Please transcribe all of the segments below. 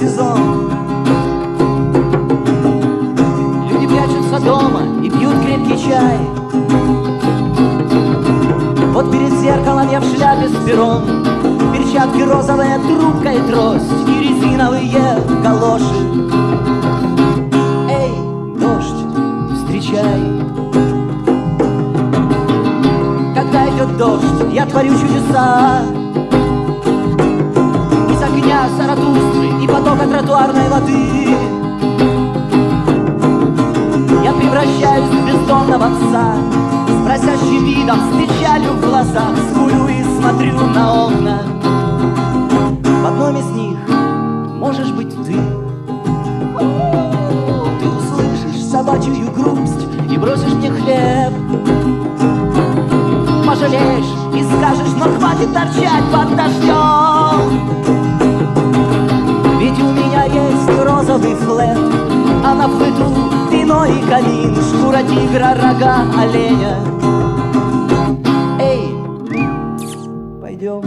сезон. Люди прячутся дома и пьют крепкий чай. Вот перед зеркалом я в шляпе с пером, перчатки розовые, трубка и трость, и резиновые галоши. Эй, дождь, встречай. Когда идет дождь, я творю чудеса. Из огня Заратустры и потока тротуарной воды я превращаюсь в бездомного пса с просящим видом, с печалью в глазах. Скулю и смотрю на окна. В одном из них можешь быть ты. Ты услышишь собачью грусть и бросишь мне хлеб. Пожалеешь и скажешь: но хватит торчать под дождем. Ведь у меня есть розовый флэт, а на плиту вино и камин, шкура тигра, рога оленя. Эй, пойдем.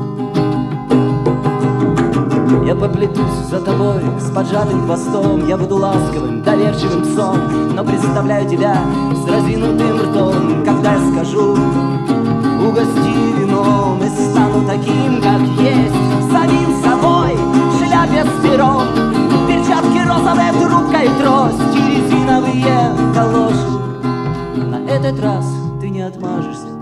Я поплетусь за тобой с поджатым хвостом. Я буду ласковым, доверчивым псом, но представляю тебя с разинутым ртом. Когда я скажу: угости вином, и стану таким, как есть, самим собой, в шляпе с пером, перчатки розовые, трубка и трость, и резиновые галоши. На этот раз ты не отмажешься.